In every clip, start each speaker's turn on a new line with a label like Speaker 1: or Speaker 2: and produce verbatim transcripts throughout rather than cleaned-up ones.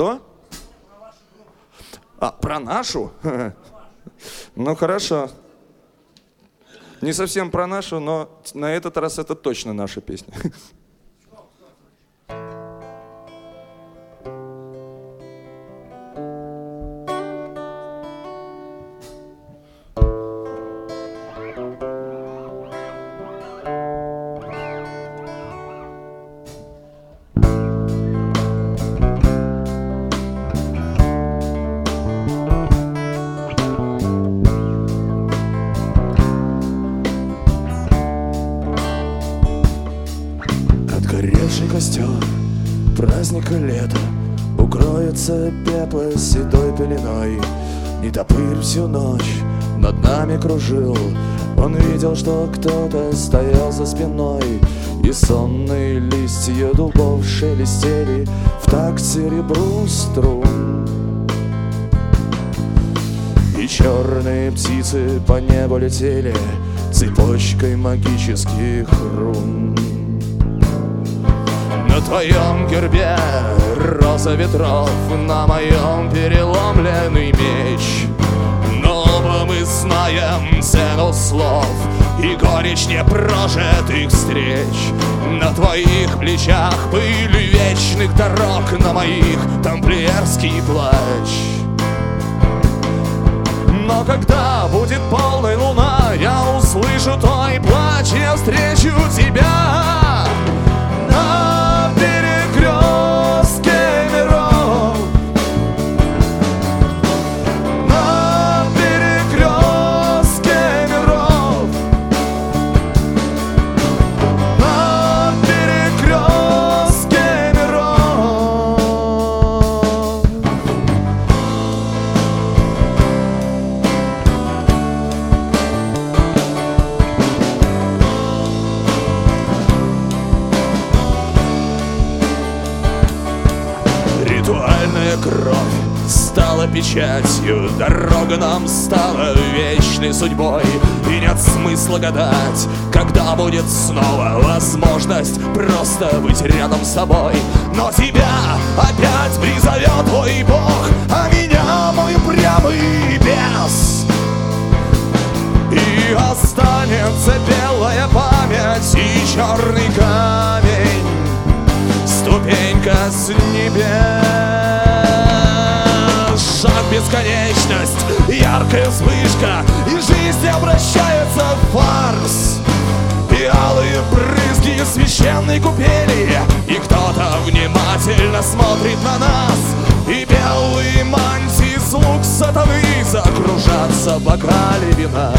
Speaker 1: Что? А, про нашу? Ну, хорошо. Не совсем про нашу, но на этот раз это точно наша песня.
Speaker 2: Праздника лета укроется пепла седой пеленой. Нетопырь всю ночь над нами кружил. Он видел, что кто-то стоял за спиной, и сонные листья дубов шелестели в такт серебру струн. И черные птицы по небу летели цепочкой магических рун. На твоем гербе роза ветров, на моем переломленный меч. Но оба мы знаем цену слов и горечь непрожитых встреч. На твоих плечах пыль вечных дорог, на моих тамплиерский плащ. Но когда будет полная луна, я услышу твой плач, я встречу тебя на перекрестке миров, на перекрестке миров, на перекрестке миров. Ритуальная кровь стала печатью, дорога нам стала вечной судьбой. И нет смысла гадать, когда будет снова возможность просто быть рядом с тобой. Но тебя опять призовет твой Бог, а меня мой упрямый бес. И останется белая память и черный камень, ступенька с небес. Шаг в бесконечность, яркая вспышка, и жизнь обращается в фарс. И алые брызги священной купели, и кто-то внимательно смотрит на нас. И белые мантии слуг сатаны закружатся в бокале вина.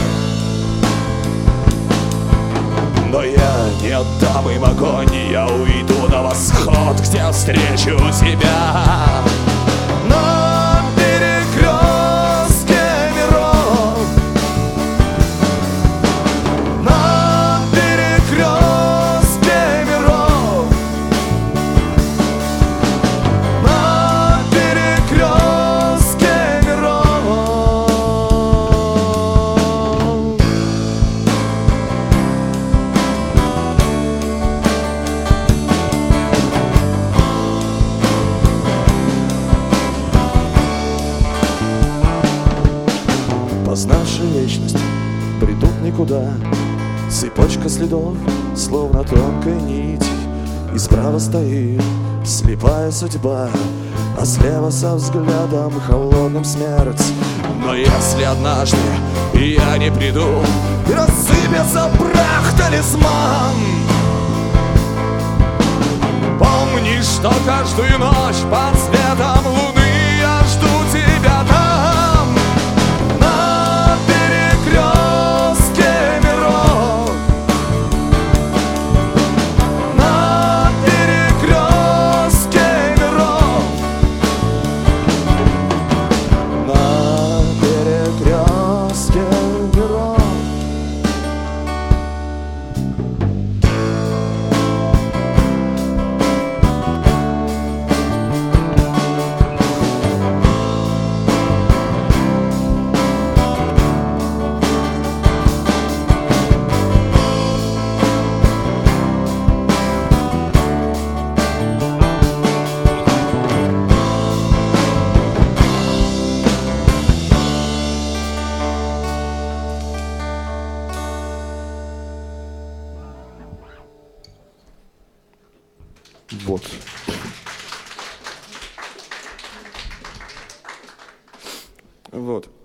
Speaker 2: Но я не отдам им огонь, я уйду на восход, где встречу тебя на перекрестке миров, на перекрестке миров, на перекрестке миров. Познавши вечность, придут никуда. Цепочка следов, словно тонкая нить. И справа стоит слепая судьба, а слева со взглядом холодным смерть. Но если однажды я не приду, и рассыпется прах талисман, помни, что каждую ночь под светом луны я жду тебя там, на перекрестке миров, на перекрестке миров, на перекрестке миров.
Speaker 1: Вот. Вот.